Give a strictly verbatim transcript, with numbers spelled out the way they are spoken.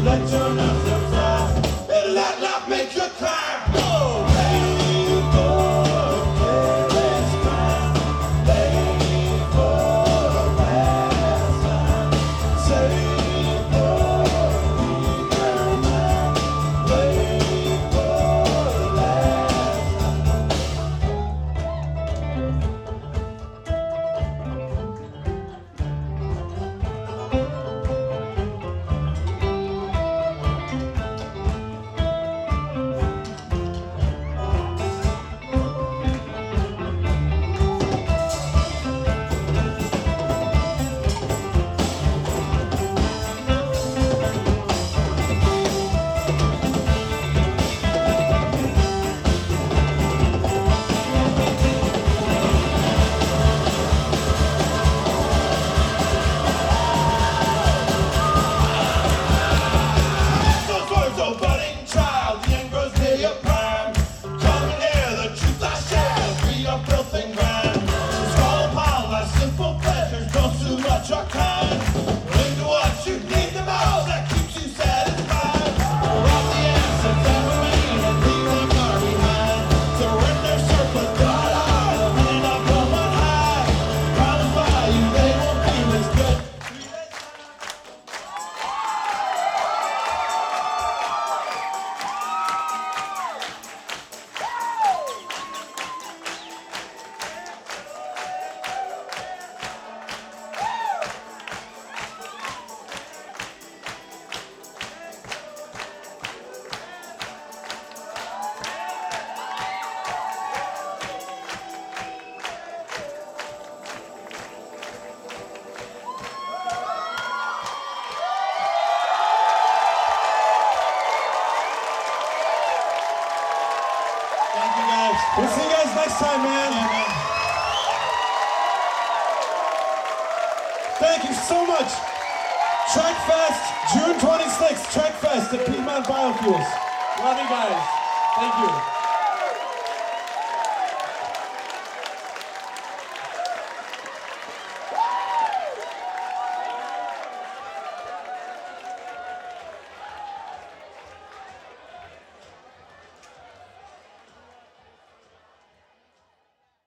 let your nerves subside. It'll let life make you cry. Oh, late for careless crime, late for a pastime, save for eager mind, wait for the last your kind. Cling to what you need the most that keeps you satisfied. Rob the assets that remain and leave them far behind. Surrender surplus, God, I'm heading up on one high. Promise by you they won't be as good. Thank you guys. We'll see you guys next time, man. Yeah, man. Thank you so much. Trackfest, June twenty-sixth, Trackfest at Piedmont Biofuels. Love you guys. Thank you.